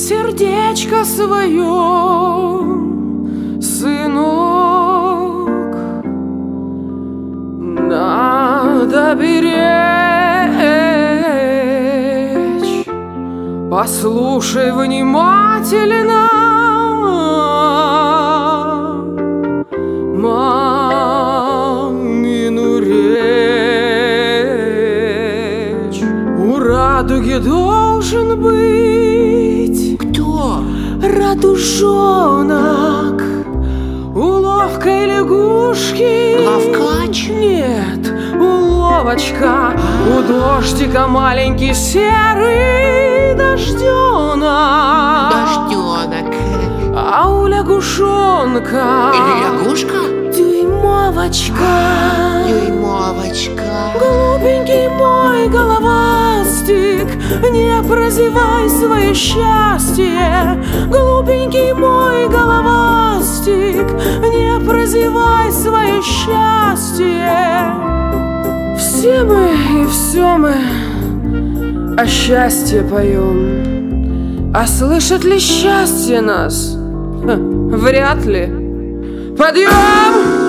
сердечко свое, сынок, надо беречь. Послушай внимательно мамину речь. У радуги должен быть Кто? радужонок, у ловкой лягушки Ловкач? нет, уловочка, у дождика маленький серый дожденок, Дожденок. а у лягушонка Или лягушка? дюймовочка. Дюймовочка. Голубенький мой головастик, не прозевай свое счастье. Голубенький мой головастик, не прозевай свое счастье. Все мы и все мы о счастье поем, а слышит ли счастье нас? Вряд ли. Подъем!